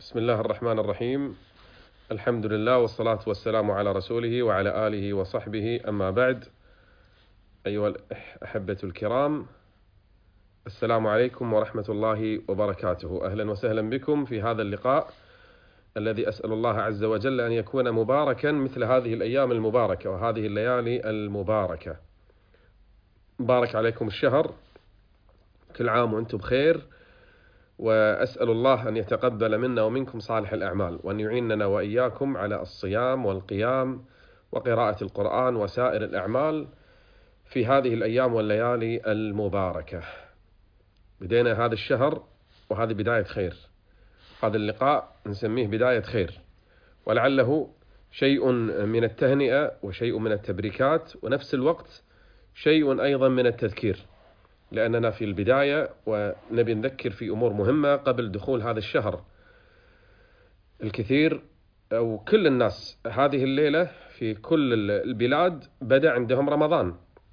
بسم الله الرحمن الرحيم. الحمد لله والصلاة والسلام على رسوله وعلى آله وصحبه، أما بعد. أيها الأحبة الكرام، السلام عليكم ورحمة الله وبركاته. أهلا وسهلا بكم في هذا اللقاء الذي أسأل الله عز وجل أن يكون مباركا مثل هذه الأيام المباركة وهذه الليالي المباركة. مبارك عليكم الشهر، كل عام وأنتم بخير، وأسأل الله أن يتقبل منا ومنكم صالح الأعمال، وأن يعيننا وإياكم على الصيام والقيام وقراءة القرآن وسائر الأعمال في هذه الأيام والليالي المباركة. بدينا هذا الشهر وهذه بداية خير، هذا اللقاء نسميه بداية خير، ولعله شيء من التهنئة وشيء من التبريكات، ونفس الوقت شيء أيضا من التذكير، لأننا في البداية ونبي نذكر في أمور مهمة قبل دخول هذا الشهر. الكثير أو كل الناس هذه الليلة في كل البلاد بدأ عندهم رمضان.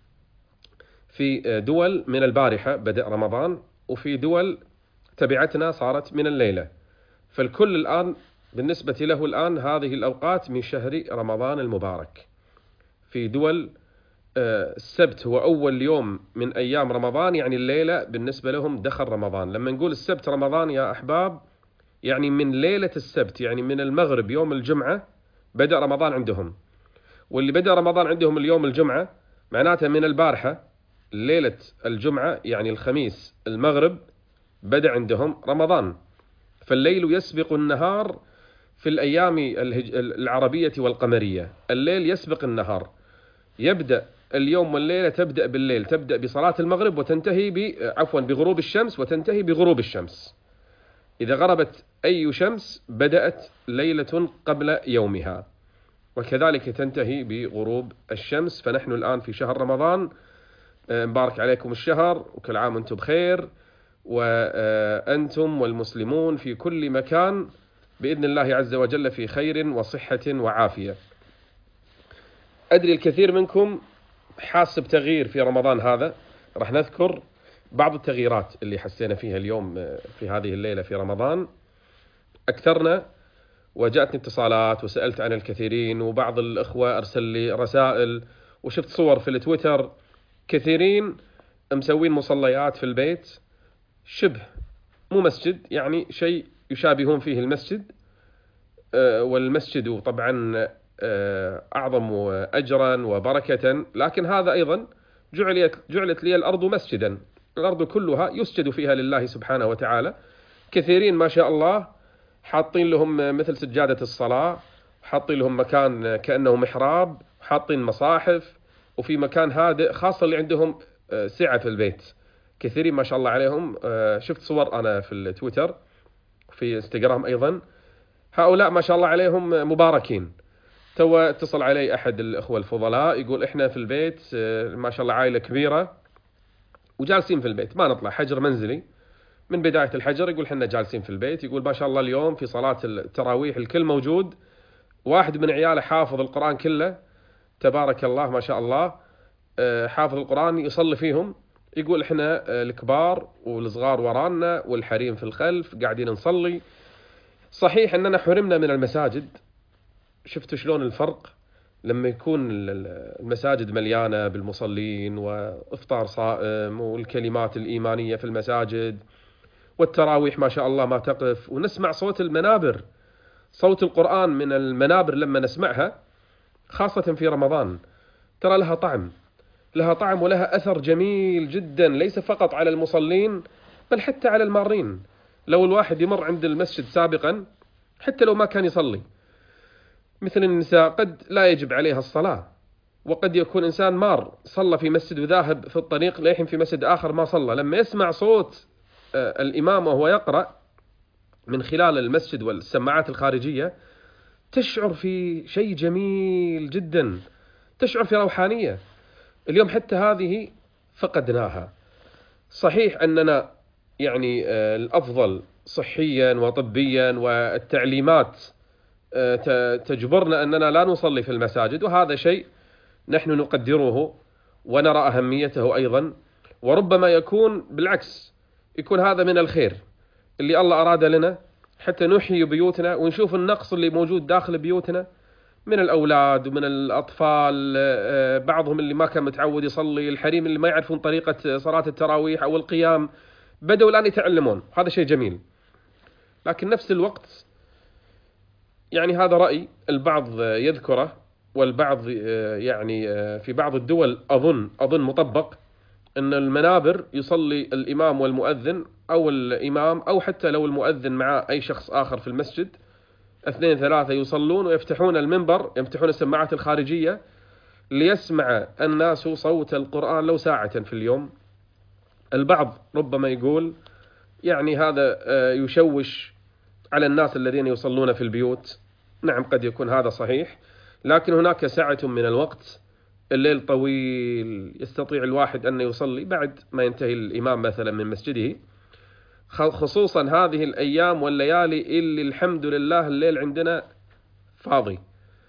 في دول من البارحة بدأ رمضان، وفي دول تبعتنا صارت من الليلة، فالكل الآن بالنسبة له الآن هذه الأوقات من شهر رمضان المبارك. في دول السبت هو أول يوم من أيام رمضان، يعني الليلة بالنسبة لهم دخل رمضان. لما نقول السبت رمضان يا أحباب، يعني من ليلة السبت، يعني من المغرب يوم الجمعة بدأ رمضان عندهم. واللي بدأ رمضان عندهم اليوم الجمعة معناته من البارحة ليلة الجمعة، يعني الخميس المغرب بدأ عندهم رمضان. فالليل يسبق النهار في الأيام العربية والقمرية، الليل يسبق النهار. يبدأ اليوم والليلة تبدأ بالليل، تبدأ بصلاة المغرب وتنتهي بغروب الشمس وتنتهي بغروب الشمس. إذا غربت أي شمس بدأت ليلة قبل يومها، وكذلك تنتهي بغروب الشمس. فنحن الآن في شهر رمضان، مبارك عليكم الشهر، وكل عام وأنتم بخير، وأنتم والمسلمون في كل مكان بإذن الله عز وجل في خير وصحة وعافية. أدري الكثير منكم حاس بتغيير في رمضان هذا، راح نذكر بعض التغييرات اللي حسينا فيها اليوم في هذه الليلة في رمضان. أكثرنا وجاءتني اتصالات وسألت عن الكثيرين، وبعض الأخوة أرسل لي رسائل، وشفت صور في التويتر. كثيرين مسوين مصليات في البيت، شبه مو مسجد، يعني شيء يشابهون فيه المسجد، والمسجد طبعا أعظم أجرا وبركة، لكن هذا أيضا جعلت لي الأرض مسجدا، الأرض كلها يسجد فيها لله سبحانه وتعالى. كثيرين ما شاء الله حاطين لهم مثل سجادة الصلاة، حاطين لهم مكان كأنه محراب، حاطين مصاحف، وفي مكان هادئ، خاصة اللي عندهم سعة في البيت. كثيرين ما شاء الله عليهم، شفت صور أنا في التويتر في انستغرام أيضا، هؤلاء ما شاء الله عليهم مباركين. تو اتصل علي أحد الأخوة الفضلاء يقول إحنا في البيت ما شاء الله عائلة كبيرة وجالسين في البيت، ما نطلع، حجر منزلي من بداية الحجر. يقول إحنا جالسين في البيت، يقول ما شاء الله اليوم في صلاة التراويح الكل موجود، واحد من عياله حافظ القرآن كله، تبارك الله ما شاء الله، حافظ القرآن يصلي فيهم. يقول إحنا الكبار والصغار ورانا والحريم في الخلف قاعدين نصلي. صحيح أننا حرمنا من المساجد، شفتوا شلون الفرق لما يكون المساجد مليانة بالمصلين وإفطار صائم والكلمات الإيمانية في المساجد، والتراويح ما شاء الله ما تقف، ونسمع صوت المنابر، صوت القرآن من المنابر لما نسمعها خاصة في رمضان، ترى لها طعم، لها طعم ولها أثر جميل جدا، ليس فقط على المصلين بل حتى على المارين. لو الواحد يمر عند المسجد سابقا حتى لو ما كان يصلي، مثل النساء قد لا يجب عليها الصلاة، وقد يكون إنسان مار صلى في مسجد وذاهب في الطريق ليحم في مسجد آخر ما صلى، لما يسمع صوت الإمام وهو يقرأ من خلال المسجد والسماعات الخارجية تشعر في شيء جميل جدا، تشعر في روحانية. اليوم حتى هذه فقدناها. صحيح أننا يعني الأفضل صحيا وطبيا والتعليمات تجبرنا أننا لا نصلي في المساجد، وهذا شيء نحن نقدره ونرى أهميته أيضا، وربما يكون بالعكس، يكون هذا من الخير اللي الله أراد لنا حتى نحيي بيوتنا ونشوف النقص اللي موجود داخل بيوتنا من الأولاد ومن الأطفال، بعضهم اللي ما كان متعود يصلي، الحريم اللي ما يعرفون طريقة صلاة التراويح أو القيام، بدأوا الآن يتعلمون. هذا شيء جميل. لكن نفس الوقت يعني هذا رأي البعض يذكره، والبعض يعني في بعض الدول أظن مطبق، أن المنابر يصلي الإمام والمؤذن أو الإمام، أو حتى لو المؤذن مع أي شخص آخر في المسجد، 2 3 يصلون ويفتحون المنبر، يفتحون السماعات الخارجية ليسمع الناس صوت القرآن لو ساعة في اليوم. البعض ربما يقول يعني هذا يشوش على الناس الذين يصلون في البيوت. نعم قد يكون هذا صحيح، لكن هناك ساعة من الوقت، الليل طويل، يستطيع الواحد أن يصلي بعد ما ينتهي الإمام مثلا من مسجده، خصوصا هذه الأيام والليالي اللي الحمد لله الليل عندنا فاضي.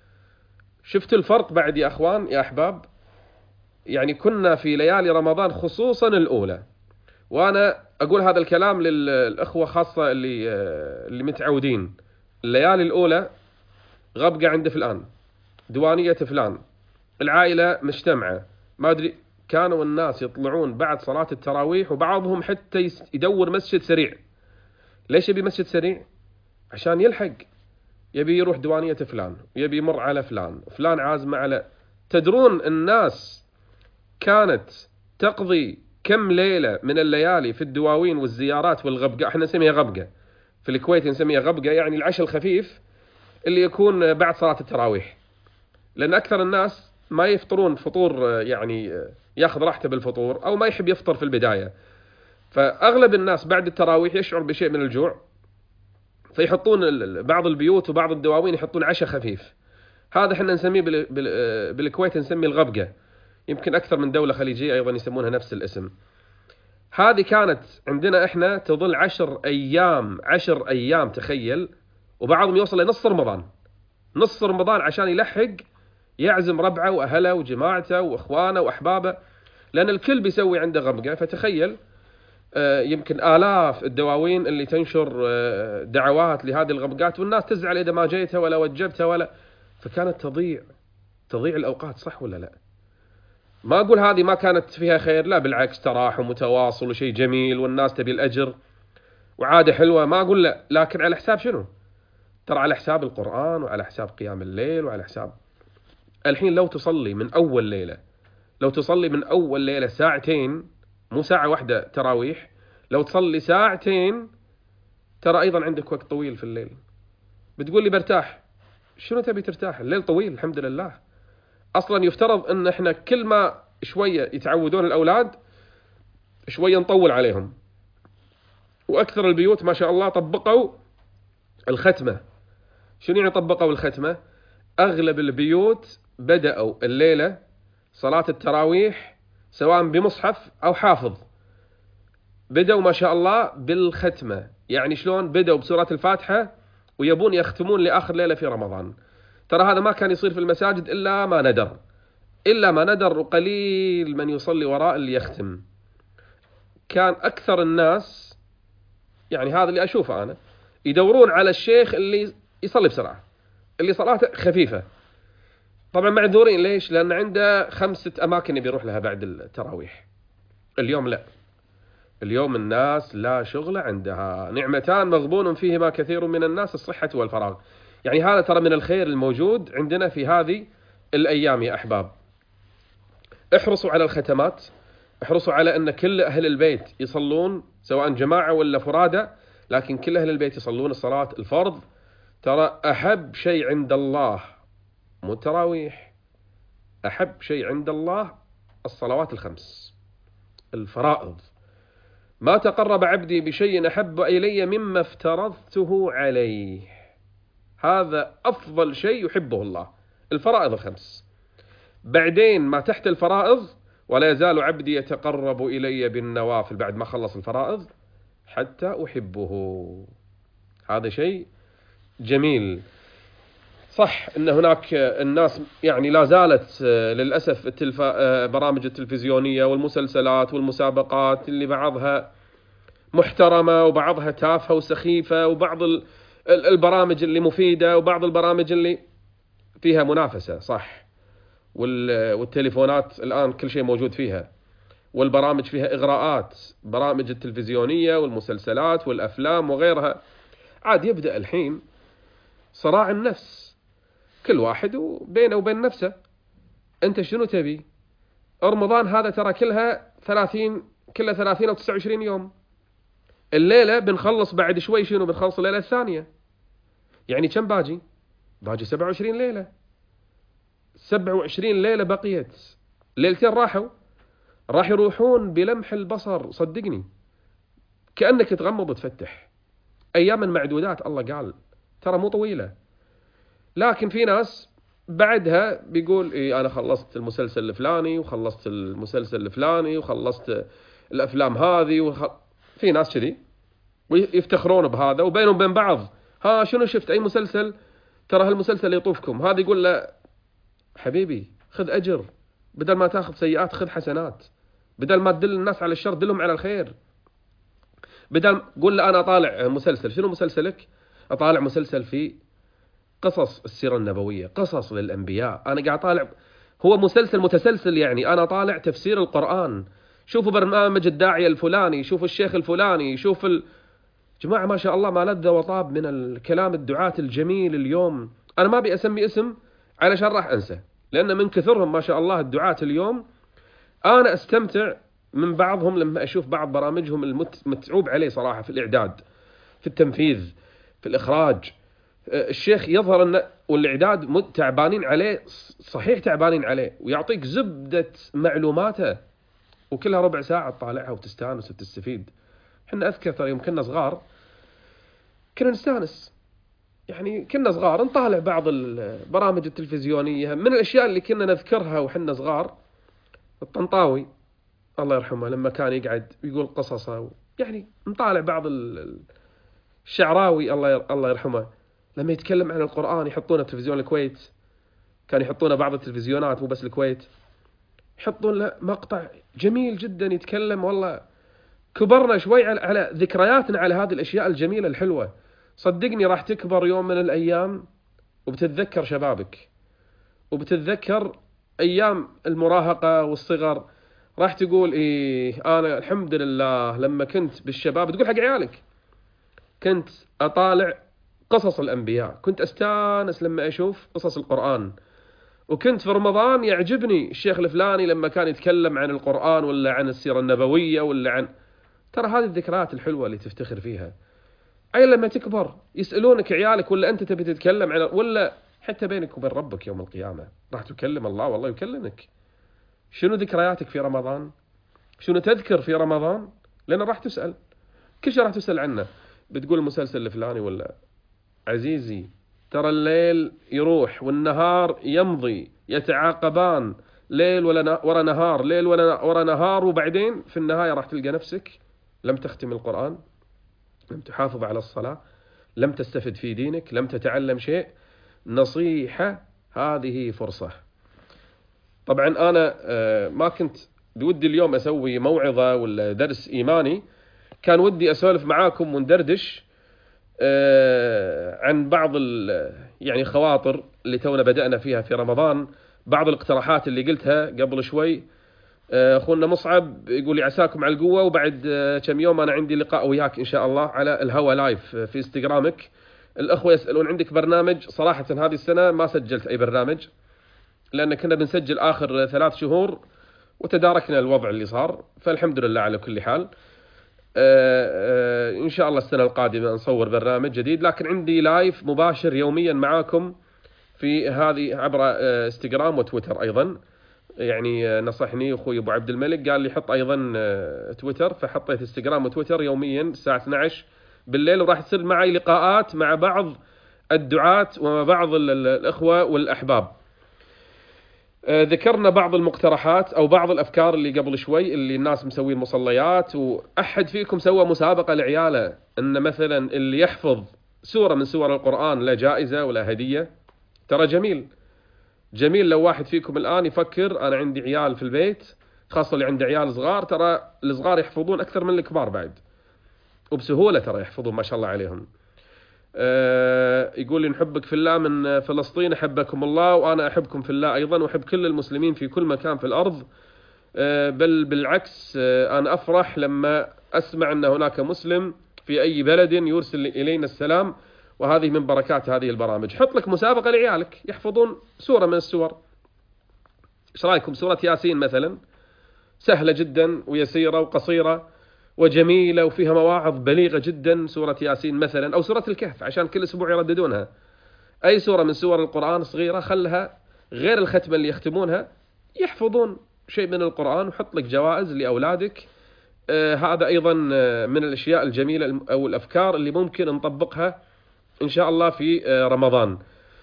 شفت الفرق بعد يا أخوان يا أحباب؟ يعني كنا في ليالي رمضان خصوصا الأولى، وأنا أقول هذا الكلام للأخوة خاصة اللي متعودين، الليالي الأولى غبقة عند فلان، دوانية فلان، العائلة مجتمعة، ما أدري، كانوا الناس يطلعون بعد صلاة التراويح، وبعضهم حتى يدور مسجد سريع. ليش يبي مسجد سريع؟ عشان يلحق، يبي يروح دوانية فلان، يبي يمر على فلان، فلان عازمة على. تدرون الناس كانت تقضي كم ليلة من الليالي في الدواوين والزيارات والغبقة؟ احنا نسميها غبقة في الكويت، نسميها غبقة، يعني العشاء الخفيف اللي يكون بعد صلاة التراويح، لأن أكثر الناس ما يفطرون فطور يعني ياخذ راحته بالفطور، أو ما يحب يفطر في البداية، فأغلب الناس بعد التراويح يشعر بشيء من الجوع، فيحطون بعض البيوت وبعض الدواوين يحطون عشاء خفيف. هذا احنا نسميه بالكويت نسميه الغبقة، يمكن أكثر من دولة خليجية أيضا يسمونها نفس الاسم. هذه كانت عندنا احنا تظل 10 أيام تخيل، وبعضهم يوصل لنص رمضان، نص رمضان عشان يلحق يعزم ربعه وأهله وجماعته وإخوانه وأحبابه، لأن الكل بيسوي عنده غبقة. فتخيل يمكن آلاف الدواوين اللي تنشر دعوات لهذه الغبقات، والناس تزعل إذا ما جيتها ولا وجبتها ولا، فكانت تضيع الأوقات، صح ولا لا؟ ما أقول هذه ما كانت فيها خير، لا بالعكس، تراحم متواصل وشيء جميل، والناس تبي الأجر وعادة حلوة، ما أقول لا، لكن على حساب شنو؟ ترى على حساب القرآن، وعلى حساب قيام الليل، وعلى حساب. الحين لو تصلي من أول ليلة ساعتين، مو ساعة واحدة تراويح، لو تصلي ساعتين ترى أيضا عندك وقت طويل في الليل. بتقول لي برتاح، شنو تبي ترتاح؟ الليل طويل الحمد لله. أصلا يفترض أن احنا كل ما شوية يتعودون الأولاد شوية نطول عليهم، وأكثر البيوت ما شاء الله طبقوا الختمة. شنو يعني طبقوا الختمة؟ أغلب البيوت بدأوا الليلة صلاة التراويح سواء بمصحف أو حافظ، بدأوا ما شاء الله بالختمة. يعني شلون؟ بدأوا بسورة الفاتحة ويبون يختمون لآخر ليلة في رمضان. ترى هذا ما كان يصير في المساجد إلا ما ندر، وقليل من يصلي وراء اللي يختم. كان أكثر الناس، يعني هذا اللي أشوفه أنا، يدورون على الشيخ اللي يصلي بسرعة، اللي صلاته خفيفة. طبعا معذورين، ليش؟ لأن عنده 5 أماكن يروح لها بعد التراويح. اليوم لا، اليوم الناس لا شغل عندها، نعمتان مغبون فيهما كثير من الناس، الصحة والفراغ. يعني هذا ترى من الخير الموجود عندنا في هذه الأيام يا أحباب. احرصوا على الختمات، احرصوا على أن كل أهل البيت يصلون سواء جماعة ولا فرادى، لكن كل أهل البيت يصلون الصلاة الفرض. ترى أحب شيء عند الله مو التراويح، أحب شيء عند الله الصلوات ال5 الفرائض. ما تقرب عبدي بشيء أحب إلي مما افترضته عليه. هذا أفضل شيء يحبه الله، الفرائض ال5. بعدين ما تحت الفرائض، ولا يزال عبدي يتقرب إلي بالنوافل بعد ما خلص الفرائض حتى أحبه. هذا شيء جميل. صح أن هناك الناس يعني لا زالت للأسف برامج التلفزيونية والمسلسلات والمسابقات اللي بعضها محترمة وبعضها تافهة وسخيفة، وبعض البرامج اللي مفيدة، وبعض البرامج اللي فيها منافسة، صح. والتليفونات الآن كل شيء موجود فيها، والبرامج فيها إغراءات، برامج التلفزيونية والمسلسلات والأفلام وغيرها. عاد يبدأ الحين صراع النفس، كل واحد بينه وبين نفسه. أنت شنو تبي؟ رمضان هذا ترى كلها 30 أو 29 يوم. الليلة بنخلص بعد شوي، شنو بنخلص الليلة الثانية، يعني كم باجي 27 ليلة. 27 ليلة بقيت، ليلتين راح يروحون بلمح البصر، صدقني كأنك تغمض وتفتح. أيام معدودات، الله قال ترى مو طويلة. لكن في ناس بعدها بيقول إيه أنا خلصت المسلسل الفلاني، وخلصت المسلسل الفلاني، وخلصت الأفلام هذه في ناس كذي ويفتخرون بهذا، وبينهم وبين بعض ها شنو شفت أي مسلسل، ترى هالمسلسل يطوفكم. هذا يقول له حبيبي خذ أجر، بدل ما تاخذ سيئات خذ حسنات، بدل ما تدل الناس على الشر دلهم على الخير. بدل قول له أنا أطالع مسلسل، شنو مسلسلك؟ أطالع مسلسل في قصص السيرة النبوية، قصص للأنبياء. أنا قاعد أطالع، هو مسلسل متسلسل، يعني أنا طالع تفسير القرآن. شوفوا برنامج الداعية الفلاني، شوفوا الشيخ الفلاني، جماعة ما شاء الله ما لذ وطاب من الكلام الدعاة الجميل اليوم. أنا ما أبي أسمي اسم علشان راح أنسى، لأن من كثرهم ما شاء الله الدعاة اليوم. أنا أستمتع من بعضهم لما أشوف بعض برامجهم المتعوب عليه صراحة، في الإعداد، في التنفيذ، في الإخراج. الشيخ يظهر أن والإعداد تعبانين عليه، صحيح تعبانين عليه، ويعطيك زبدة معلوماته وكلها ربع ساعة تطالعها وتستانس وتستفيد. حنا أذكر ترى يوم كنا صغار كنا نستانس، يعني كنا صغار نطالع بعض البرامج التلفزيونية. من الأشياء اللي كنا نذكرها وحنا صغار الطنطاوي الله يرحمه لما كان يقعد يقول قصصه، يعني نطالع بعض الشعراوي الله يرحمه لما يتكلم عن القرآن، يحطونه في تلفزيون الكويت، كان يحطونه بعض التلفزيونات مو بس الكويت، يحطون له مقطع جميل جدا يتكلم. والله كبرنا شوي على ذكرياتنا على هذه الأشياء الجميلة الحلوة. صدقني راح تكبر يوم من الأيام وبتتذكر شبابك، وبتتذكر أيام المراهقة والصغر. راح تقول إيه أنا الحمد لله لما كنت بالشباب، تقول حق عيالك كنت أطالع قصص الأنبياء، كنت أستانس لما أشوف قصص القرآن، وكنت في رمضان يعجبني الشيخ الفلاني لما كان يتكلم عن القرآن ولا عن السيرة النبوية ولا عن. ترى هذه الذكريات الحلوة اللي تفتخر فيها. أي لما تكبر يسألونك عيالك ولا أنت تبي تتكلم عن، ولا حتى بينك وبين ربك يوم القيامة راح تكلم الله، والله يكلمك. شنو ذكرياتك في رمضان؟ شنو تذكر في رمضان؟ لأن راح تسأل، كل شيء راح تسأل عنه. بتقول المسلسل الفلاني ولا. عزيزي ترى الليل يروح والنهار يمضي، يتعاقبان، ليل ورا نهار، ليل ورا نهار، وبعدين في النهاية راح تلقى نفسك لم تختم القرآن، لم تحافظ على الصلاة، لم تستفد في دينك، لم تتعلم شيء. نصيحة، هذه فرصة. طبعا أنا ما كنت بودي اليوم أسوي موعظة ولا درس إيماني، كان ودي أسولف معاكم وندردش عن بعض يعني خواطر اللي تونا بدأنا فيها في رمضان، بعض الاقتراحات اللي قلتها قبل شوي. أخونا مصعب يقول لي عساكم على القوة، وبعد كم يوم أنا عندي لقاء وياك إن شاء الله على الهوا لايف في انستغرامك. الأخوة يسألون عندك برنامج، صراحة هذه السنة ما سجلت أي برنامج لأن كنا بنسجل آخر 3 شهور وتداركنا الوضع اللي صار، فالحمد لله على كل حال. إن شاء الله السنة القادمة نصور برنامج جديد، لكن عندي لايف مباشر يوميا معاكم في هذه عبر انستغرام وتويتر أيضا. يعني نصحني أخوي أبو عبد الملك قال لي حط أيضا تويتر، فحطيت انستغرام وتويتر يوميا الساعة 12 بالليل، وراح تصير معي لقاءات مع بعض الدعاة ومع بعض الأخوة والأحباب. ذكرنا بعض المقترحات أو بعض الأفكار اللي قبل شوي اللي الناس مسوين مصليات، وأحد فيكم سوى مسابقة لعياله أن مثلا اللي يحفظ سورة من سور القرآن لا جائزة ولا هدية. ترى جميل لو واحد فيكم الآن يفكر أنا عندي عيال في البيت، خاصة اللي عنده عيال صغار، ترى الصغار يحفظون أكثر من الكبار بعد. وبسهولة ترى يحفظون ما شاء الله عليهم. يقول لي نحبك في الله من فلسطين، أحبكم الله وأنا أحبكم في الله أيضا، وأحب كل المسلمين في كل مكان في الأرض، بل بالعكس أنا أفرح لما أسمع أن هناك مسلم في أي بلد يرسل إلينا السلام، وهذه من بركات هذه البرامج. حط لك مسابقة لعيالك يحفظون سورة من السور. إيش رأيكم سورة ياسين مثلا؟ سهلة جدا ويسيرة وقصيرة وجميلة وفيها مواعظ بليغة جدا، سورة ياسين مثلا، أو سورة الكهف عشان كل أسبوع يرددونها. أي سورة من سور القرآن صغيرة خلها، غير الختمة اللي يحفظون شيء من القرآن، وحط لك جوائز لأولادك. هذا أيضا من الأشياء الجميلة أو الأفكار اللي ممكن نطبقها إن شاء الله في رمضان.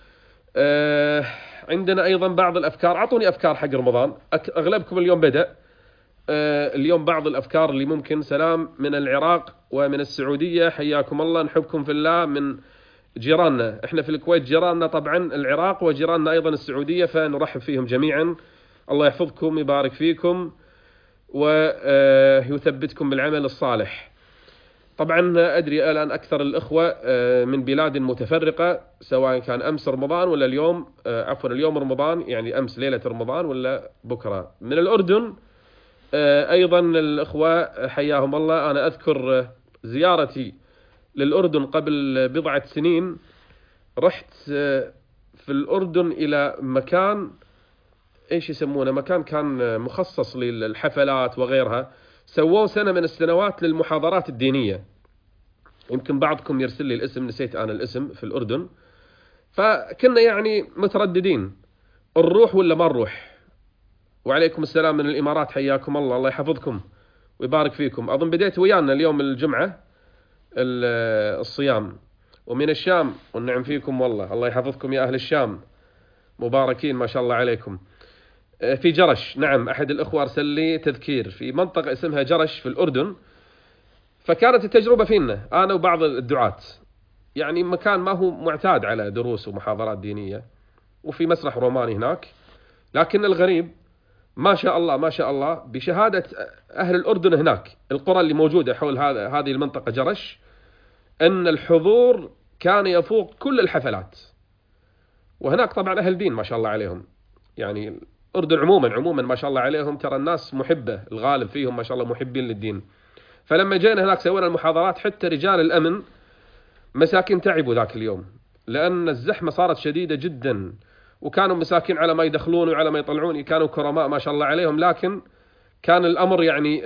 عندنا أيضا بعض الأفكار، أعطوني أفكار حق رمضان. أغلبكم اليوم بدأ اليوم بعض الأفكار اللي ممكن. سلام من العراق ومن السعودية، حياكم الله، نحبكم في الله، من جيراننا. احنا في الكويت جيراننا طبعا العراق، وجيراننا أيضا السعودية، فنرحب فيهم جميعا. الله يحفظكم يبارك فيكم ويثبتكم بالعمل الصالح. طبعا أدري الآن أكثر الأخوة من بلاد متفرقة، سواء كان أمس رمضان ولا اليوم، عفوا اليوم رمضان يعني أمس ليلة رمضان ولا بكرة، من الأردن أيضا الأخوة حياهم الله. أنا أذكر زيارتي للأردن قبل بضعة سنين، رحت في الأردن إلى مكان إيش يسمونه، مكان كان مخصص للحفلات وغيرها، سووه سنة من السنوات للمحاضرات الدينية. يمكن بعضكم يرسل لي الاسم، نسيت أنا الاسم، في الأردن. فكنا يعني مترددين نروح ولا ما نروح. وعليكم السلام من الإمارات، حياكم الله، الله يحفظكم ويبارك فيكم. أظن بديت ويانا اليوم الجمعة الصيام. ومن الشام، والنعم فيكم والله، الله يحفظكم يا أهل الشام، مباركين ما شاء الله عليكم. في جرش، نعم أحد الأخوة أرسل لي تذكير في منطقة اسمها جرش في الأردن. فكانت التجربة فينا أنا وبعض الدعاة، يعني مكان ما هو معتاد على دروس ومحاضرات دينية، وفي مسرح روماني هناك. لكن الغريب ما شاء الله ما شاء الله بشهادة أهل الأردن هناك، القرى اللي موجودة حول هذه المنطقة جرش، أن الحضور كان يفوق كل الحفلات. وهناك طبعا أهل دين ما شاء الله عليهم، يعني الأردن عموما ما شاء الله عليهم، ترى الناس محبة، الغالب فيهم ما شاء الله محبين للدين. فلما جينا هناك سوينا المحاضرات، حتى رجال الأمن مساكين تعبوا ذاك اليوم، لأن الزحمة صارت شديدة جدا، وكانوا مساكين على ما يدخلون وعلى ما يطلعون، كانوا كرماء ما شاء الله عليهم. لكن كان الأمر يعني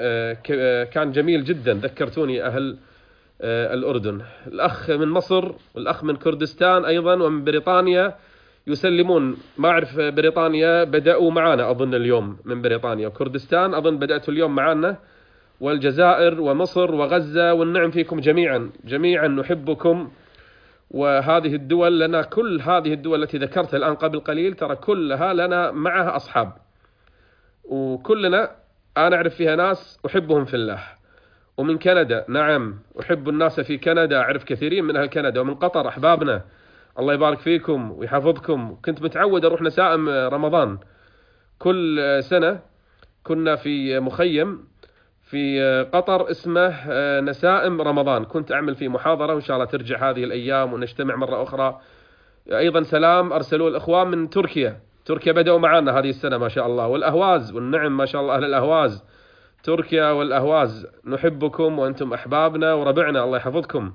كان جميل جدا. ذكرتوني أهل الأردن، الأخ من مصر والأخ من كردستان أيضا ومن بريطانيا يسلمون. ما أعرف بريطانيا بدأوا معنا أظن اليوم، من بريطانيا وكردستان أظن بدأتوا اليوم معنا، والجزائر ومصر وغزة، والنعم فيكم جميعا نحبكم. وهذه الدول لنا، كل هذه الدول التي ذكرتها الآن قبل قليل، ترى كلها لنا معها أصحاب، وكلنا أنا أعرف فيها ناس أحبهم في الله. ومن كندا، نعم أحب الناس في كندا، أعرف كثيرين من أهل كندا. ومن قطر أحبابنا، الله يبارك فيكم ويحفظكم. كنت متعود أروح نسائم رمضان كل سنة، كنا في مخيم في قطر اسمه نسائم رمضان، كنت أعمل فيه محاضرة، وإن شاء الله ترجع هذه الأيام ونجتمع مرة أخرى. أيضا سلام أرسلوا الأخوان من تركيا بدأوا معنا هذه السنة ما شاء الله، والأهواز، والنعم ما شاء الله أهل الأهواز، تركيا والأهواز نحبكم وأنتم أحبابنا وربعنا، الله يحفظكم.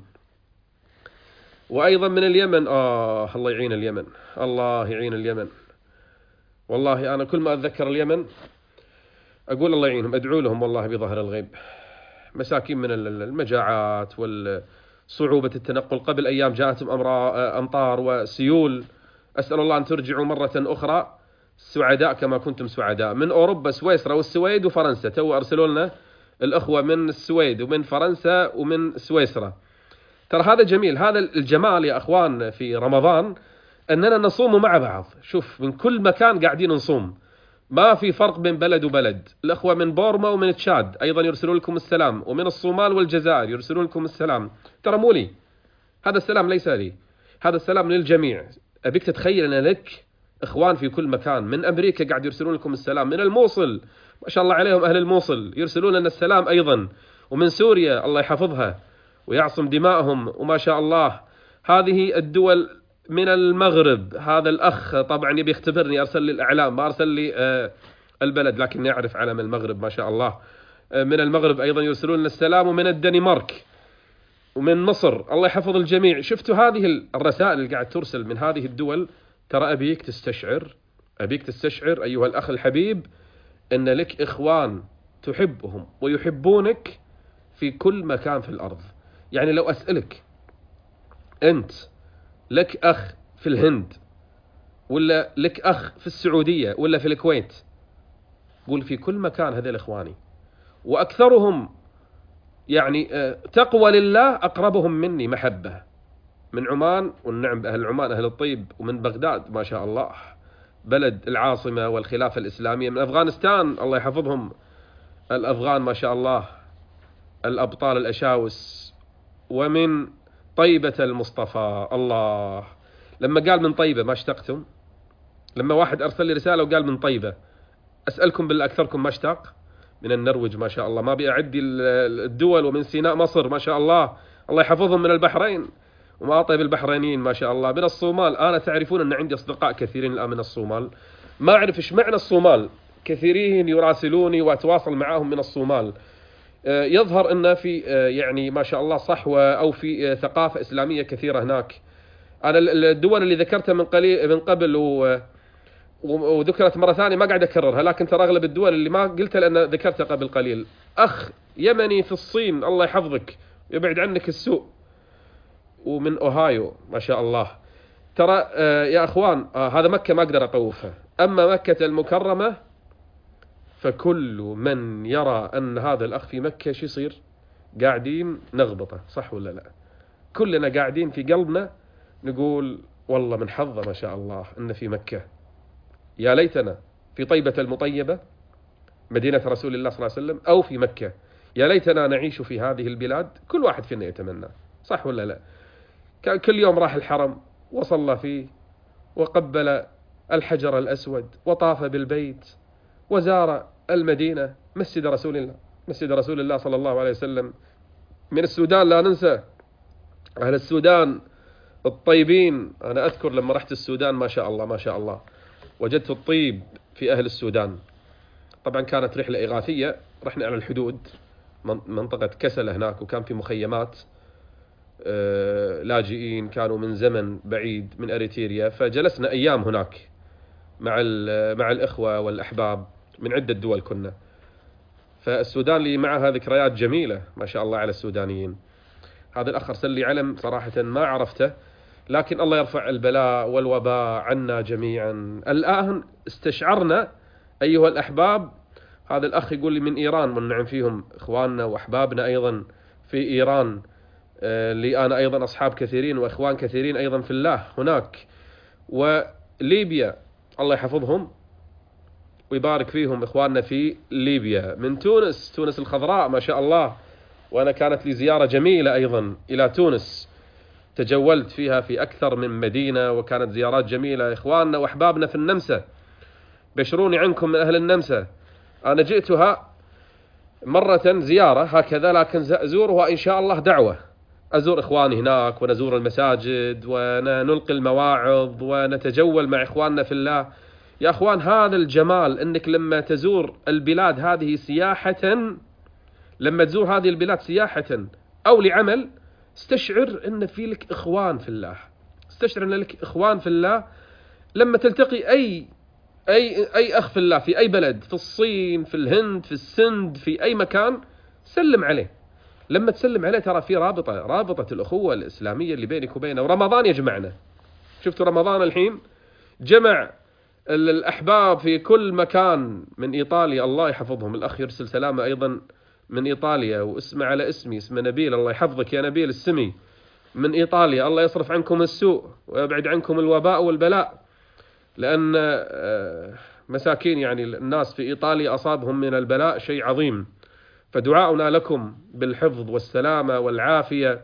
وأيضا من اليمن، الله يعين اليمن، الله يعين اليمن. والله أنا كل ما أتذكر اليمن أقول الله يعينهم، أدعو لهم والله بظهر الغيب. مساكين من المجاعات وصعوبة التنقل. قبل أيام جاءتهم أمطار وسيول، أسأل الله أن ترجعوا مرة أخرى سعداء كما كنتم سعداء. من أوروبا سويسرا والسويد وفرنسا، تو أرسلوا لنا الأخوة من السويد ومن فرنسا ومن سويسرا. ترى هذا جميل، هذا الجمال يا أخوان في رمضان، أننا نصوم مع بعض. شوف من كل مكان قاعدين نصوم، ما في فرق بين بلد وبلد. الأخوة من بورما ومن تشاد أيضا يرسلون لكم السلام، ومن الصومال والجزائر يرسلون لكم السلام. ترى مو لي هذا السلام، ليس لي، هذا السلام للجميع. أبيك تتخيل أن لك إخوان في كل مكان. من أمريكا قاعد يرسلون لكم السلام، من الموصل ما شاء الله عليهم أهل الموصل يرسلون لنا السلام أيضا، ومن سوريا الله يحفظها ويعصم دماءهم، وما شاء الله هذه الدول. من المغرب هذا الأخ طبعا يبي يختبرني، أرسل لي الأعلام، ما أرسل لي البلد، لكن يعرف علم المغرب ما شاء الله. من المغرب أيضا يرسلون السلام، ومن الدنمارك ومن مصر، الله يحفظ الجميع. شفتوا هذه الرسائل اللي قاعد ترسل من هذه الدول؟ ترى أبيك تستشعر أيها الأخ الحبيب أن لك إخوان تحبهم ويحبونك في كل مكان في الأرض. يعني لو أسألك أنت لك أخ في الهند، ولا لك أخ في السعودية، ولا في الكويت، قول في كل مكان هذول إخواني، وأكثرهم يعني تقوى لله أقربهم مني محبة، من عمان، والنعم بأهل عمان أهل الطيب، ومن بغداد ما شاء الله بلد العاصمة والخلافة الإسلامية، من أفغانستان الله يحفظهم الأفغان ما شاء الله الأبطال الأشاوس، ومن طيبة المصطفى. الله، لما قال من طيبة ما اشتقتم؟ لما واحد أرسل لي رسالة وقال من طيبة، أسألكم بالله أكثركم ما اشتاق؟ من النرويج ما شاء الله، ما بيعدي الدول، ومن سيناء مصر ما شاء الله الله يحفظهم، من البحرين وما أطيب البحرينيين ما شاء الله، من الصومال. أنا تعرفون أن عندي أصدقاء كثيرين الآن من الصومال، ما أعرف إيش معنى الصومال، كثيرين يراسلوني وأتواصل معهم من الصومال. يظهر أن في يعني ما شاء الله صحوة أو في ثقافة إسلامية كثيرة هناك. أنا الدول اللي ذكرتها من قبل وذكرت مرة ثانية ما قاعد أكررها، لكن ترى أغلب الدول اللي ما قلتها لأن ذكرتها قبل قليل. أخ يمني في الصين الله يحفظك يبعد عنك السوء، ومن أوهايو ما شاء الله. ترى يا أخوان هذا مكة ما أقدر أطوفها، أما مكة المكرمة فكل من يرى أن هذا الأخ في مكة شو يصير؟ قاعدين نغبطه، صح ولا لا؟ كلنا قاعدين في قلبنا نقول والله من حظه ما شاء الله أن في مكة، يا ليتنا في طيبة المطيبة مدينة رسول الله صلى الله عليه وسلم، أو في مكة. يا ليتنا نعيش في هذه البلاد، كل واحد فينا يتمنى، صح ولا لا؟ كل يوم راح الحرم وصلى فيه، وقبل الحجر الأسود، وطاف بالبيت، وزار المدينة، مسجد رسول الله صلى الله عليه وسلم. من السودان لا ننسى أهل السودان الطيبين. أنا أذكر لما رحت السودان ما شاء الله وجدت الطيب في أهل السودان. طبعا كانت رحلة إغاثية، رحنا على الحدود منطقة كسلة هناك، وكان في مخيمات لاجئين كانوا من زمن بعيد من أريتريا، فجلسنا أيام هناك مع الإخوة والأحباب من عدة دول كنا. فالسودان لي معها ذكريات جميلة ما شاء الله على السودانيين. هذا الأخ أرسل لي علم صراحة ما عرفته، لكن الله يرفع البلاء والوباء عنا جميعا. الآن استشعرنا أيها الأحباب. هذا الأخ يقول لي من إيران، والنعم فيهم إخواننا وأحبابنا أيضا في إيران، لي أنا أيضا أصحاب كثيرين وإخوان كثيرين أيضا في الله هناك. وليبيا الله يحفظهم ويبارك فيهم إخواننا في ليبيا. من تونس الخضراء ما شاء الله، وأنا كانت لي زيارة جميلة أيضا إلى تونس، تجولت فيها في أكثر من مدينة، وكانت زيارات جميلة. إخواننا وأحبابنا في النمسا، بشروني عنكم من أهل النمسا. أنا جئتها مرة زيارة هكذا، لكن أزورها إن شاء الله دعوة، أزور إخواني هناك ونزور المساجد ونلقي المواعظ ونتجول مع إخواننا في الله. يا أخوان هذا الجمال، أنك لما تزور البلاد هذه سياحة، لما تزور هذه البلاد سياحة أو لعمل، استشعر أن في لك إخوان في الله، استشعر أن لك إخوان في الله. لما تلتقي أي أخ في الله في أي بلد، في الصين، في الهند، في السند، في أي مكان، سلم عليه. لما تسلم عليه ترى في رابطة الأخوة الإسلامية اللي بينك وبينه. ورمضان يجمعنا، شفتوا رمضان الحين جمع الأحباب في كل مكان. من إيطاليا الله يحفظهم، الأخ يرسل سلامة أيضا من إيطاليا، واسمه على اسمي، اسمه نبيل، الله يحفظك يا نبيل السمي من إيطاليا. الله يصرف عنكم السوء ويبعد عنكم الوباء والبلاء، لأن مساكين يعني الناس في إيطاليا أصابهم من البلاء شيء عظيم. فدعاؤنا لكم بالحفظ والسلامة والعافية.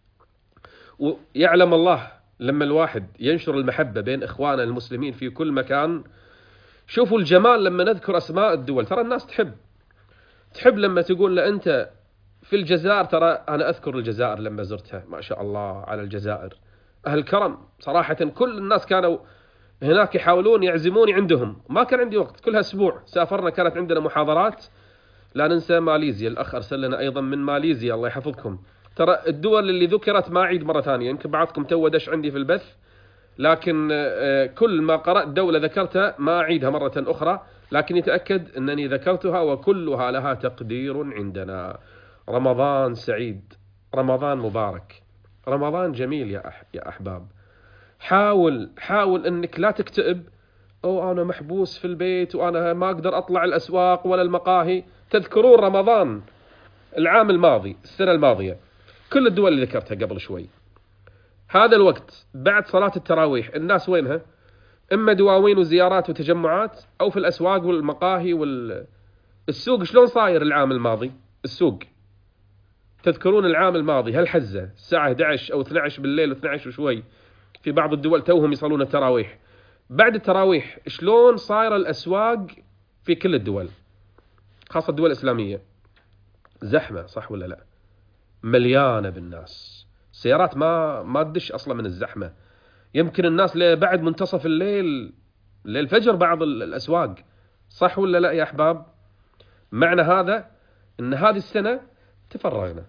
ويعلم الله لما الواحد ينشر المحبة بين إخواننا المسلمين في كل مكان. شوفوا الجمال لما نذكر أسماء الدول، ترى الناس تحب لما تقول له أنت في الجزائر ترى أنا أذكر الجزائر لما زرتها، ما شاء الله على الجزائر، أهل كرم صراحة. كل الناس كانوا هناك يحاولون يعزموني عندهم، ما كان عندي وقت، كلها أسبوع سافرنا، كانت عندنا محاضرات. لا ننسى ماليزيا، الأخ أرسل لنا أيضا من ماليزيا، الله يحفظكم. ترى الدول اللي ذكرت ما أعيد مرة ثانية، يمكن بعضكم تو دش عندي في البث، لكن كل ما قرأت دولة ذكرتها ما أعيدها مرة أخرى، لكن يتأكد أنني ذكرتها وكلها لها تقدير عندنا. رمضان سعيد، رمضان مبارك، رمضان جميل يا أحباب. حاول أنك لا تكتئب، أو أنا محبوس في البيت وأنا ما أقدر أطلع الأسواق ولا المقاهي. تذكرون رمضان العام الماضي، السنة الماضية، كل الدول اللي ذكرتها قبل شوي، هذا الوقت بعد صلاة التراويح الناس وينها؟ إما دواوين وزيارات وتجمعات، أو في الأسواق والمقاهي السوق. شلون صاير العام الماضي السوق؟ تذكرون العام الماضي هالحزة الساعة 11 أو 12 بالليل و12 وشوي، في بعض الدول توهم يصلون التراويح. بعد التراويح شلون صاير الأسواق في كل الدول، خاصة الدول الإسلامية؟ زحمة صح ولا لا؟ مليانة بالناس، سيارات ما تدش أصلا من الزحمة. يمكن الناس بعد منتصف الليل للفجر بعض الأسواق، صح ولا لا يا أحباب؟ معنى هذا أن هذه السنة تفرغنا،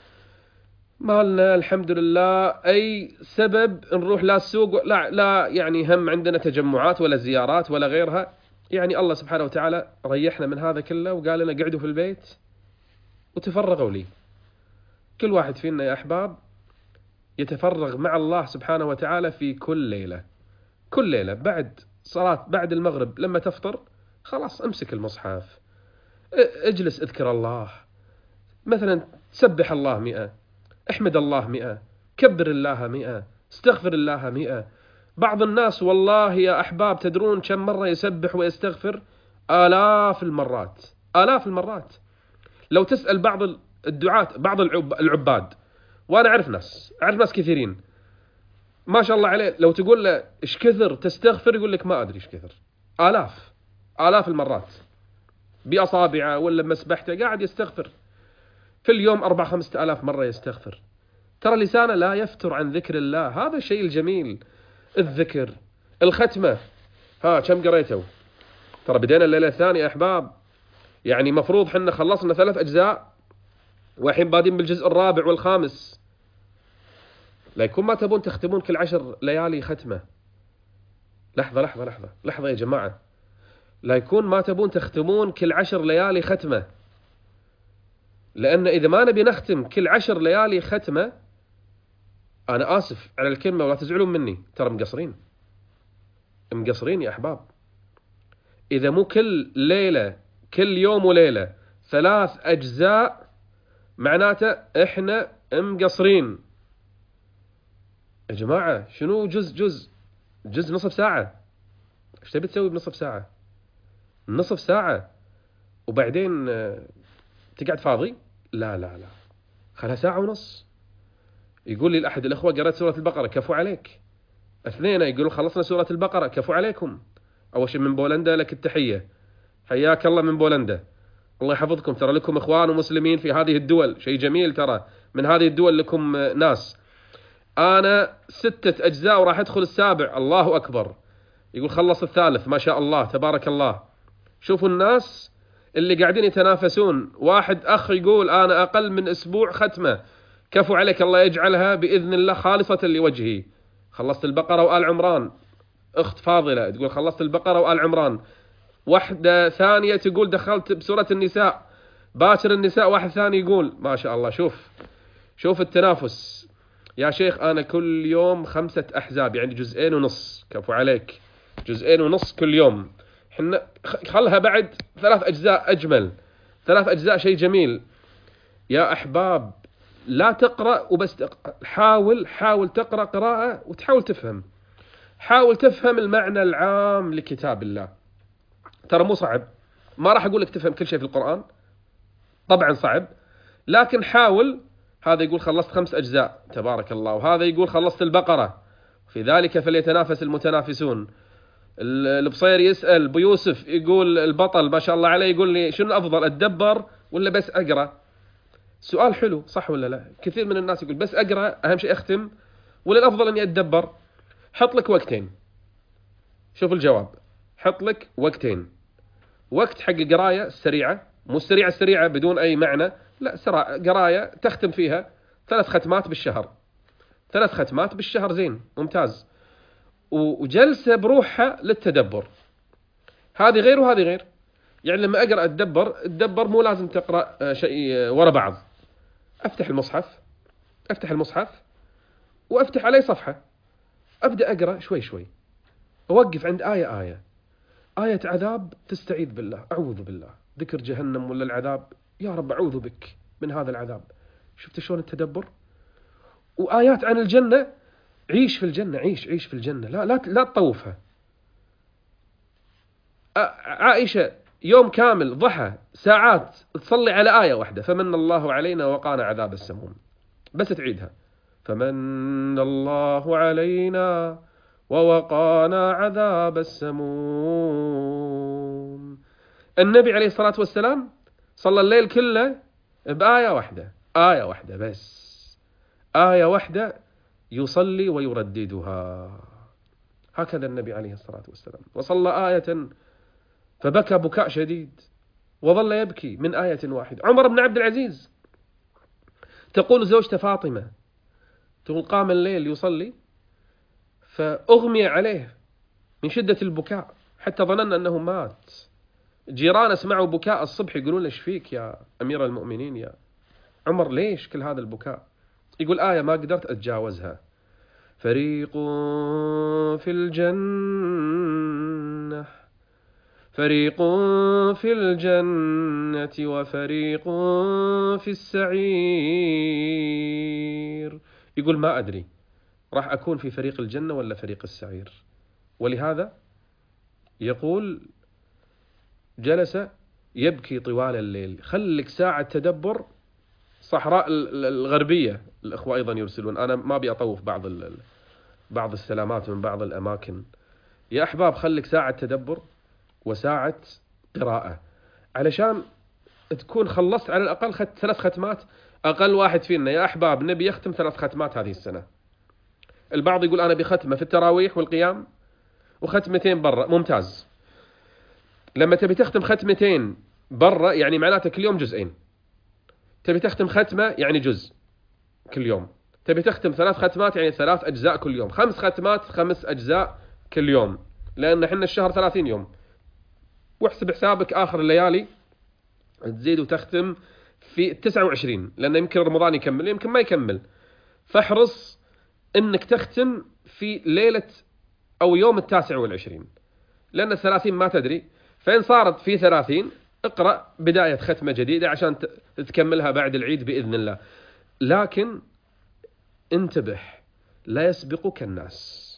ما لنا الحمد لله أي سبب نروح لا السوق لا يعني هم عندنا تجمعات ولا زيارات ولا غيرها. يعني الله سبحانه وتعالى ريحنا من هذا كله وقال لنا قعدوا في البيت وتفرغوا لي. كل واحد فينا يا أحباب يتفرغ مع الله سبحانه وتعالى في كل ليلة. كل ليلة بعد صلاة، بعد المغرب لما تفطر خلاص امسك المصحف، اجلس اذكر الله، مثلا سبح الله 100، احمد الله 100، كبر الله 100، استغفر الله 100. بعض الناس والله يا أحباب تدرون كم مرة يسبح ويستغفر؟ آلاف المرات، آلاف المرات. لو تسأل بعض الدعاة، بعض العباد، وأنا أعرف ناس كثيرين ما شاء الله عليه، لو تقول له إيش كثر تستغفر يقول لك ما أدري إيش كثر. آلاف المرات بأصابعه ولا بمسبحته قاعد يستغفر في اليوم 4-5 آلاف مرة يستغفر. ترى لسانه لا يفتر عن ذكر الله، هذا الشيء الجميل. الذكر، الختمة، كم قريتوا؟ ترى بدينا الليلة الثانية يا أحباب، يعني مفروض حنا خلصنا 3 أجزاء والحين بادين بالجزء الرابع والخامس. لا يكون ما تبون تختمون كل 10 ليالي ختمة. لحظة يا جماعة، لا يكون ما تبون تختمون كل 10 ليالي ختمة، لأن إذا ما نبي نختم كل 10 ليالي ختمة، أنا آسف على الكلمة ولا تزعلون مني، ترى مقصرين يا أحباب. إذا مو كل ليلة، كل يوم وليلة 3 أجزاء، معناته إحنا مقصرين يا جماعة. شنو جزء نصف ساعة؟ إيش تبي تسوي بنصف ساعة؟ نصف ساعة وبعدين تقعد فاضي؟ لا خلها 1.5 ساعة. يقول لي الأحد الأخوة قرأت سورة البقرة، كفو عليك. 2 يقولون خلصنا سورة البقرة، كفو عليكم. أول شيء من بولندا لك التحية، حياك الله من بولندا، الله يحفظكم. ترى لكم إخوان ومسلمين في هذه الدول، شيء جميل. ترى من هذه الدول لكم ناس. أنا 6 أجزاء وراح أدخل 7، الله أكبر. يقول خلص 3، ما شاء الله تبارك الله. شوفوا الناس اللي قاعدين يتنافسون، واحد أخ يقول أنا أقل من أسبوع ختمة، كفو عليك، الله يجعلها بإذن الله خالصة لوجهي. خلصت البقرة وآل عمران. أخت فاضلة تقول خلصت البقرة وآل عمران. واحدة ثانية تقول دخلت بسورة النساء، باكر النساء. واحد ثاني يقول ما شاء الله. شوف التنافس يا شيخ. أنا كل يوم 5 أحزاب، يعني 2.5، كفو عليك، 2.5 كل يوم. حنا خلها بعد 3 أجزاء أجمل. 3 أجزاء شيء جميل يا أحباب. لا تقرأ وبس حاول تقرأ قراءة وتحاول تفهم. حاول تفهم المعنى العام لكتاب الله. ترى مو صعب، ما راح أقول لك تفهم كل شيء في القرآن، طبعا صعب، لكن حاول. هذا يقول خلصت 5 أجزاء، تبارك الله، وهذا يقول خلصت البقرة، في ذلك فليتنافس المتنافسون. البصير يسأل بيوسف، يقول البطل ما شاء الله عليه، يقول لي شنو أفضل، أتدبر ولا بس أقرأ؟ سؤال حلو صح ولا لا؟ كثير من الناس يقول بس أقرأ، أهم شيء أختم، ولا الأفضل أني أتدبر؟ حط لك وقتين. شوف الجواب، حط لك وقتين. وقت حق القراية السريعة، مو السريعة بدون أي معنى، لا، قراية تختم فيها 3 ختمات بالشهر. 3 ختمات بالشهر زين ممتاز. وجلسة بروحها للتدبر، هذه غير وهذه غير. يعني لما أقرأ أتدبر مو لازم تقرأ شيء ورا بعض. أفتح المصحف وأفتح عليه صفحة، أبدأ أقرأ شوي شوي، أوقف عند آية عذاب تستعيذ بالله، أعوذ بالله، ذكر جهنم ولا العذاب، يا رب أعوذ بك من هذا العذاب. شفت شلون التدبر؟ وآيات عن الجنة، عيش في الجنة، عيش في الجنة، لا تطوفها. عائشة يوم كامل ضحى ساعات تصلي على آية واحدة، فمن الله علينا وقانا عذاب السموم، بس تعيدها، فمن الله علينا ووقانا عذاب السموم. النبي عليه الصلاة والسلام صلى الليل كله بآية واحدة، بس آية واحدة يصلي ويرددها، هكذا النبي عليه الصلاة والسلام. وصلى آية فبكى بكاء شديد وظل يبكي من آية واحدة. عمر بن عبد العزيز، تقول زوجته فاطمة، تقول قام الليل يصلي فأغمي عليه من شدة البكاء حتى ظننا أنه مات. جيران سمعوا بكاء الصبح يقولون ايش فيك يا أمير المؤمنين يا عمر، ليش كل هذا البكاء؟ يقول آية ما قدرت أتجاوزها، فريق في الجنة وفريق في السعير. يقول ما أدري راح أكون في فريق الجنة ولا فريق السعير. ولهذا يقول جلس يبكي طوال الليل. خلك ساعة تدبر. صحراء الغربية الأخوة أيضا يرسلون، أنا ما بيطوف بعض السلامات من بعض الأماكن. يا أحباب خلك ساعة تدبر وساعة قراءة، علشان تكون خلصت على الأقل 3 ختمات. أقل واحد فينا يا أحباب نبي يختم 3 ختمات هذه السنة. البعض يقول أنا بختمة في التراويح والقيام وختمتين برا، ممتاز. لما تبي تختم ختمتين برا يعني معناته كل يوم جزئين. تبي تختم ختمة يعني جزء كل يوم. تبي تختم 3 ختمات يعني 3 أجزاء كل يوم. 5 ختمات 5 أجزاء كل يوم، لأن احنا الشهر 30 يوم. واحسب حسابك آخر الليالي تزيد وتختم في 29، لأن يمكن رمضان يكمل يمكن ما يكمل. فاحرص أنك تختم في ليلة أو يوم 29، لأن 30 ما تدري، فإن صارت في 30 اقرأ بداية ختمة جديدة عشان تكملها بعد العيد بإذن الله. لكن انتبه، لا يسبقك الناس.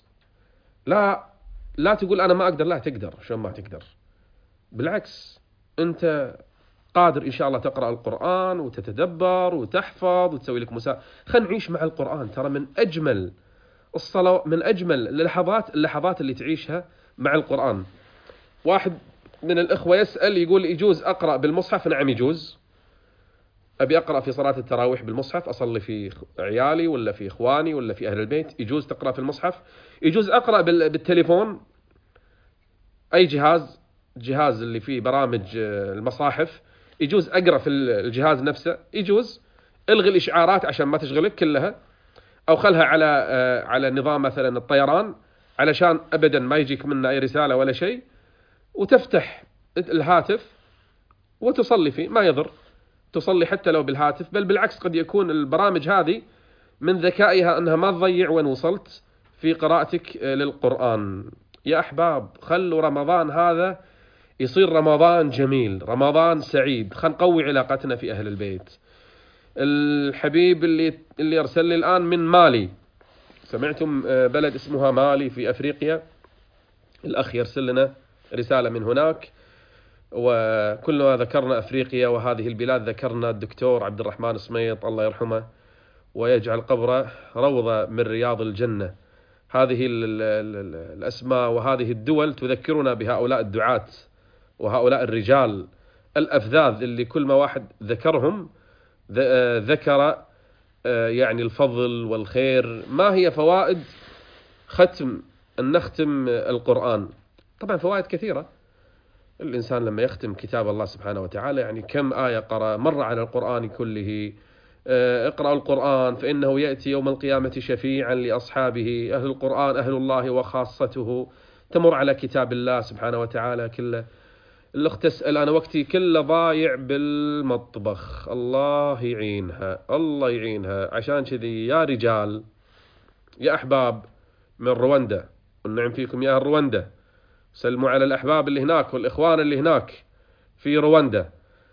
لا تقول أنا ما أقدر، لا تقدر. شو ما تقدر؟ بالعكس، أنت قادر إن شاء الله تقرأ القرآن وتتدبر وتحفظ وتسوي لك خلينا نعيش مع القرآن. ترى من أجمل الصلاة، من أجمل اللحظات اللي تعيشها مع القرآن. واحد من الإخوة يسأل يقول يجوز أقرأ بالمصحف؟ نعم يجوز. أبي أقرأ في صلاة التراويح بالمصحف، أصلي في عيالي ولا في إخواني ولا في أهل البيت، يجوز تقرأ في المصحف. يجوز أقرأ بالتليفون، أي جهاز اللي فيه برامج المصاحف، يجوز أقرأ في الجهاز نفسه. يجوز الغي الإشعارات عشان ما تشغلك كلها، أو خلها على نظام مثلا الطيران علشان أبدا ما يجيك منه أي رسالة ولا شيء، وتفتح الهاتف وتصلي فيه، ما يضر تصلي حتى لو بالهاتف. بل بالعكس، قد يكون البرامج هذه من ذكائها أنها ما تضيع وين وصلت في قراءتك للقرآن. يا أحباب خلوا رمضان هذا يصير رمضان جميل، رمضان سعيد. خلينا نقوي علاقتنا في أهل البيت. الحبيب اللي أرسل لي الآن من مالي، سمعتم بلد اسمها مالي في أفريقيا. الأخ يرسل لنا رسالة من هناك، وكلنا ذكرنا أفريقيا وهذه البلاد، ذكرنا الدكتور عبد الرحمن سميط الله يرحمه ويجعل قبره روضة من رياض الجنة. هذه الأسماء وهذه الدول تذكرنا بهؤلاء الدعاة وهؤلاء الرجال الأفذاذ اللي كل ما واحد ذكرهم ذكر يعني الفضل والخير. ما هي فوائد أن نختم القرآن؟ طبعا فوائد كثيرة. الإنسان لما يختم كتاب الله سبحانه وتعالى، يعني كم آية قرأ، مر على القرآن كله. اقرأوا القرآن فإنه يأتي يوم القيامة شفيعا لأصحابه. أهل القرآن أهل الله وخاصته. تمر على كتاب الله سبحانه وتعالى كله. الأخت تسأل أنا وقتي كله ضايع بالمطبخ. الله يعينها، الله يعينها. عشان كذي يا رجال، يا أحباب من رواندا، والنعم فيكم يا رواندا، سلموا على الأحباب اللي هناك والإخوان اللي هناك في رواندا.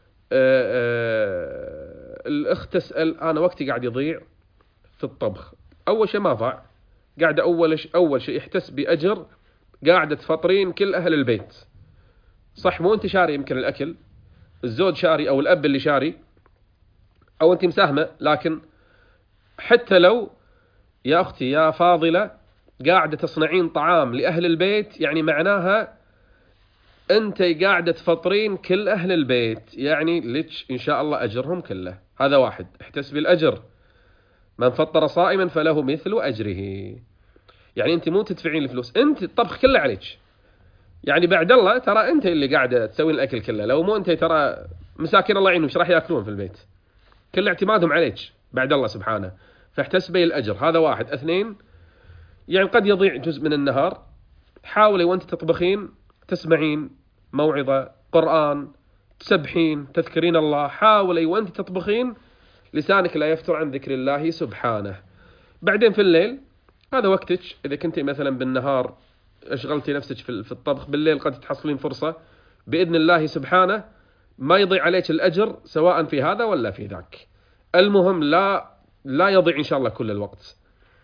الأخت تسأل أنا وقتي قاعد يضيع في الطبخ. أول شيء ما ضاع، قاعدة أول شيء يحتس بأجر قاعدة تفطرين كل أهل البيت. صح، مو أنت شاري يمكن الأكل، الزوج شاري أو الأب اللي شاري أو أنت مساهمة، لكن حتى لو يا أختي يا فاضلة قاعدة تصنعين طعام لأهل البيت، يعني معناها أنت قاعدة تفطرين كل أهل البيت، يعني لك إن شاء الله أجرهم كله. هذا واحد، احتسبي الأجر. من فطر صائما فله مثل أجره. يعني أنت مو تدفعين الفلوس، أنت الطبخ كله عليك. يعني بعد الله ترى أنت اللي قاعدة تسوين الأكل كله، لو مو أنت ترى مساكين الله يعينهم ايش راح يأكلون في البيت؟ كل اعتمادهم عليك بعد الله سبحانه. فاحتسبي الأجر. هذا واحد. اثنين، يعني قد يضيع جزء من النهار، حاولي وانت تطبخين تسمعين موعظة، قرآن، تسبحين، تذكرين الله. حاولي وانت تطبخين لسانك لا يفتر عن ذكر الله سبحانه. بعدين في الليل هذا وقتك، إذا كنت مثلا بالنهار أشغلتي نفسك في الطبخ، بالليل قد تحصلين فرصة بإذن الله سبحانه ما يضيع عليك الأجر سواء في هذا ولا في ذاك. المهم لا يضيع إن شاء الله كل الوقت.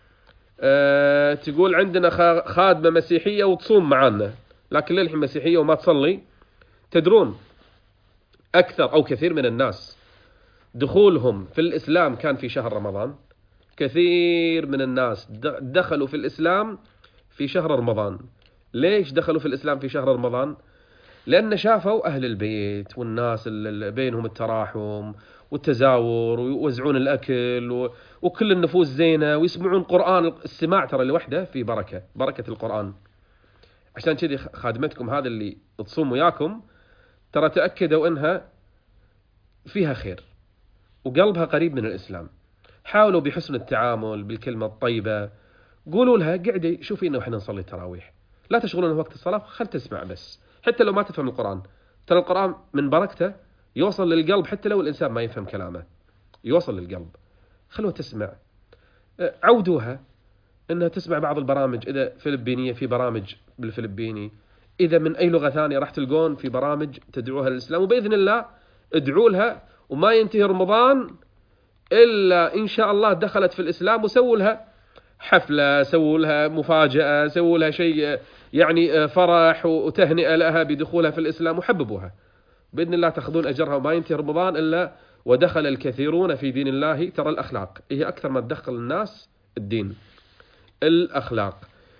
تقول عندنا خادمة مسيحية وتصوم معانا، لكن للحين مسيحية وما تصلي. تدرون أكثر أو كثير من الناس دخولهم في الإسلام كان في شهر رمضان. كثير من الناس دخلوا في الإسلام في شهر رمضان. ليش دخلوا في الإسلام في شهر رمضان؟ لأن شافوا أهل البيت والناس اللي بينهم التراحم والتزاور، ويوزعون الأكل وكل النفوس زينة، ويسمعون قرآن. السماع ترى لوحده في بركة القرآن. عشان كذي خادمتكم هذا اللي تصوم وياكم ترى تأكدوا أنها فيها خير وقلبها قريب من الإسلام. حاولوا بحسن التعامل، بالكلمة الطيبة. قولوا لها قعدي شوفي إنه إحنا نصلي التراويح، لا تشغلون وقت الصلاة، خل تسمع بس. حتى لو ما تفهم القرآن، ترى القرآن من بركته يوصل للقلب، حتى لو الإنسان ما يفهم كلامه يوصل للقلب. خلوها تسمع. عودوها إنها تسمع بعض البرامج، إذا فلبينية في برامج بالفلبيني، إذا من أي لغة ثانية راح تلقون في برامج تدعوها للإسلام. وبإذن الله ادعوا لها، وما ينتهي رمضان إلا إن شاء الله دخلت في الإسلام. وسووا لها حفلة، سووا لها مفاجأة، سووا لها شيء يعني فرح وتهنئة لها بدخولها في الإسلام، وحببوها. بإذن الله تأخذون أجرها، وما ينتهي رمضان إلا ودخل الكثيرون في دين الله. ترى الأخلاق هي أكثر ما تدخل الناس الدين، الأخلاق.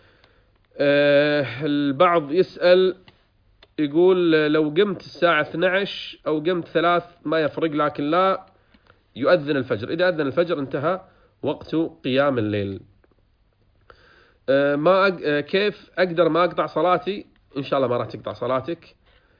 البعض يسأل يقول لو قمت الساعة 12 أو قمت 3 ما يفرق، لكن لا يؤذن الفجر. إذا أذن الفجر انتهى وقت قيام الليل. كيف أقدر ما أقطع صلاتي؟ إن شاء الله ما راح تقطع صلاتك.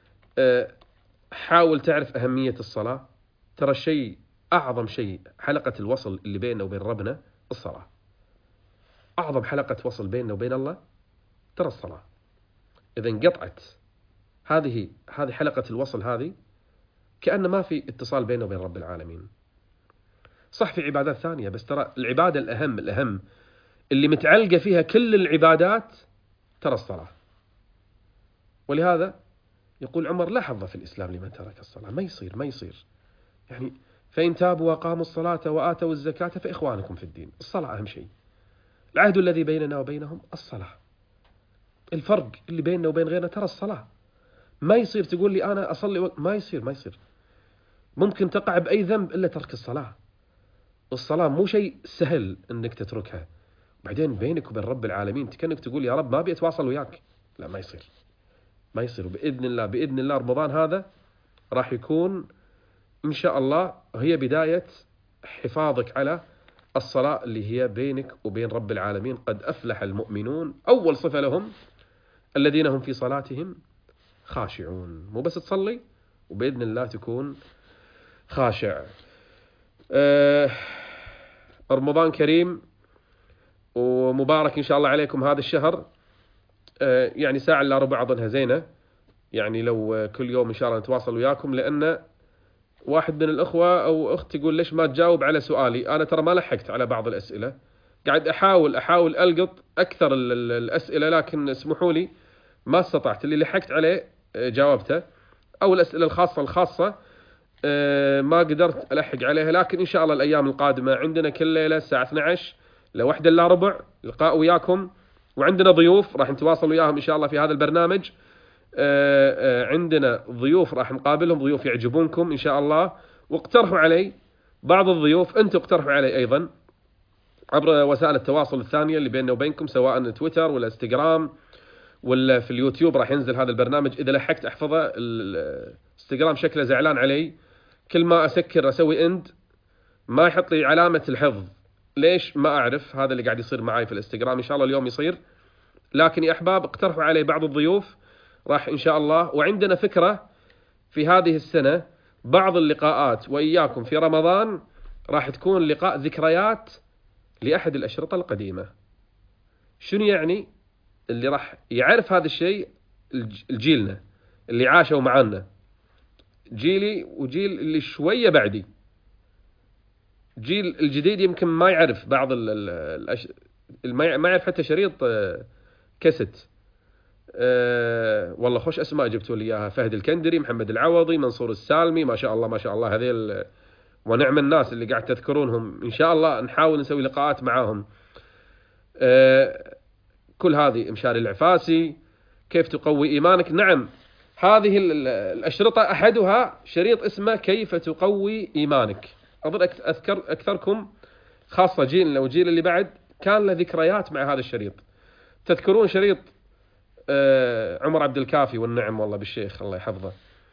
حاول تعرف أهمية الصلاة. ترى الشيء أعظم شيء، حلقة الوصل اللي بيننا وبين ربنا الصلاة. أعظم حلقة وصل بيننا وبين الله ترى الصلاة. إذا انقطعت هذه حلقة الوصل، هذه كأن ما في اتصال بيننا وبين رب العالمين. صح في عبادات ثانية، بس ترى العبادة الأهم اللي متعلقة فيها كل العبادات ترى الصلاة. ولهذا يقول عمر لا حظ في الإسلام لمن ترك الصلاة. ما يصير يعني فإن تابوا وقاموا الصلاة وآتوا الزكاة فإخوانكم في الدين. الصلاة أهم شيء. العهد الذي بيننا وبينهم الصلاة. الفرق اللي بيننا وبين غيرنا ترى الصلاة. ما يصير تقول لي أنا أصلي ما يصير. ممكن تقع بأي ذنب إلا ترك الصلاة. الصلاة مو شيء سهل أنك تتركها. بعدين بينك وبين رب العالمين كأنك تقول يا رب ما بيتواصل وياك. لا، ما يصير. وبإذن الله رمضان هذا راح يكون إن شاء الله هي بداية حفاظك على الصلاة اللي هي بينك وبين رب العالمين. قد أفلح المؤمنون، أول صفة لهم الذين هم في صلاتهم خاشعون. مو بس تصلي وبإذن الله تكون خاشع. رمضان كريم ومبارك إن شاء الله عليكم هذا الشهر. يعني ساعة إلا ربع أظنها زينة، يعني لو كل يوم إن شاء الله نتواصل وياكم، لأن واحد من الأخوة أو أخت يقول ليش ما تجاوب على سؤالي. أنا ترى ما لحقت على بعض الأسئلة، قاعد أحاول ألقط أكثر الأسئلة، لكن اسمحوا لي ما استطعت. اللي لحقت عليه جاوبته، أو الأسئلة الخاصة ما قدرت ألحق عليها. لكن إن شاء الله الأيام القادمة عندنا كل ليلة الساعة 12 لواحدة إلا ربع لقاء وياكم، وعندنا ضيوف راح نتواصل وياهم إن شاء الله في هذا البرنامج. عندنا ضيوف راح نقابلهم، ضيوف يعجبونكم إن شاء الله. واقترحوا علي بعض الضيوف، أنتم اقترحوا علي أيضا عبر وسائل التواصل الثانية اللي بيننا وبينكم، سواء تويتر ولا انستغرام ولا في اليوتيوب. راح ينزل هذا البرنامج، إذا لحقت أحفظه. الانستغرام شكله زعلان علي، كل ما أسكر أسوي إند ما يحط لي علامة الحفظ، ليش ما أعرف. هذا اللي قاعد يصير معي في الانستغرام، إن شاء الله اليوم يصير. لكن يا أحباب اقترحوا علي بعض الضيوف راح إن شاء الله. وعندنا فكرة في هذه السنة، بعض اللقاءات وإياكم في رمضان راح تكون لقاء ذكريات لأحد الأشرطة القديمة. شنو يعني؟ اللي راح يعرف هذا الشيء الجيلنا اللي عاشوا معنا، جيلي وجيل اللي شوية بعدي. جيل الجديد يمكن ما يعرف بعض ما يعرف حتى شريط كاسيت. والله خوش أسماء جبتوا لي إياها: فهد الكندري، محمد العوضي، منصور السالمي، ما شاء الله ما شاء الله. هذيل ونعم الناس اللي قاعد تذكرونهم. إن شاء الله نحاول نسوي لقاءات معاهم. كل هذه مشاري العفاسي، كيف تقوي إيمانك. نعم، هذه الأشرطة أحدها شريط اسمه كيف تقوي إيمانك. أظن أذكر أكثركم خاصة جيلنا وجيل اللي بعد كان له ذكريات مع هذا الشريط. تذكرون شريط عمر عبد الكافي والنعم والله بالشيخ الله يحفظه،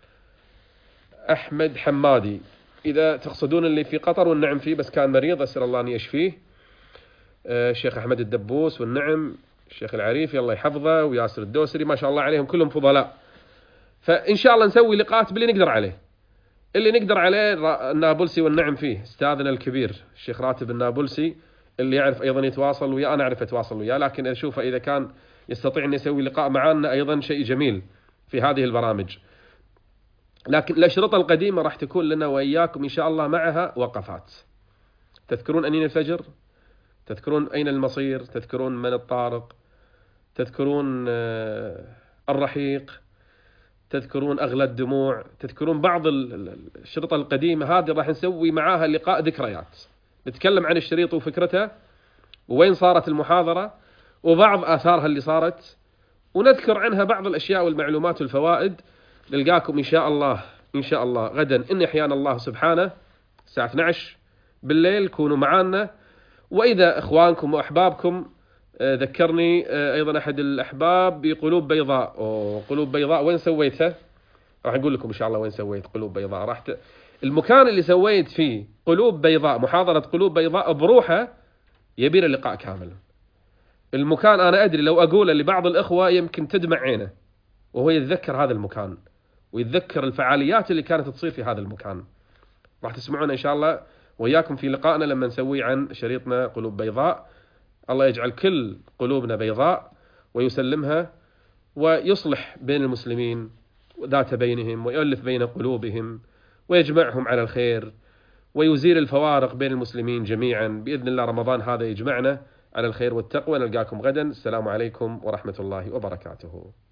أحمد حمادي، إذا تقصدون اللي في قطر والنعم فيه بس كان مريض أسأل الله أن يشفيه. الشيخ أحمد الدبوس والنعم، الشيخ العريفي الله يحفظه، وياسر الدوسري، ما شاء الله عليهم كلهم فضلاء. فإن شاء الله نسوي لقاءات باللي نقدر عليه. اللي نقدر عليه النابلسي والنعم فيه أستاذنا الكبير الشيخ راتب النابلسي، اللي يعرف أيضا يتواصل وياه، أنا أعرف أتواصل وياه، لكن أشوفه إذا كان يستطيع أن يسوي لقاء معنا أيضا شيء جميل في هذه البرامج. لكن الأشرطة القديمة راح تكون لنا وإياكم إن شاء الله معها وقفات. تذكرون أنين الفجر؟ تذكرون أين المصير؟ تذكرون من الطارق؟ تذكرون الرحيق؟ تذكرون أغلى الدموع؟ تذكرون بعض الشرطة القديمة هذه راح نسوي معاها لقاء ذكريات، نتكلم عن الشريط وفكرته وين صارت المحاضرة وبعض آثارها اللي صارت، ونذكر عنها بعض الأشياء والمعلومات والفوائد. نلقاكم إن شاء الله غدا إن أحيانا الله سبحانه الساعة 12 بالليل. كونوا معنا. وإذا إخوانكم وأحبابكم ذكرني أيضا أحد الأحباب بقلوب بيضاء. قلوب بيضاء وين سويتها؟ راح أقول لكم إن شاء الله وين سويت قلوب بيضاء. المكان اللي سويت فيه قلوب بيضاء، محاضرة قلوب بيضاء بروحه يبير اللقاء كامل. المكان أنا أدري لو أقوله لبعض الإخوة يمكن تدمع عينه وهو يتذكر هذا المكان ويتذكر الفعاليات اللي كانت تصير في هذا المكان. راح تسمعون إن شاء الله وياكم في لقائنا لما نسوي عن شريطنا قلوب بيضاء. الله يجعل كل قلوبنا بيضاء ويسلمها ويصلح بين المسلمين ذات بينهم ويؤلف بين قلوبهم ويجمعهم على الخير ويزيل الفوارق بين المسلمين جميعا بإذن الله. رمضان هذا يجمعنا على الخير والتقوى. نلقاكم غدا. السلام عليكم ورحمة الله وبركاته.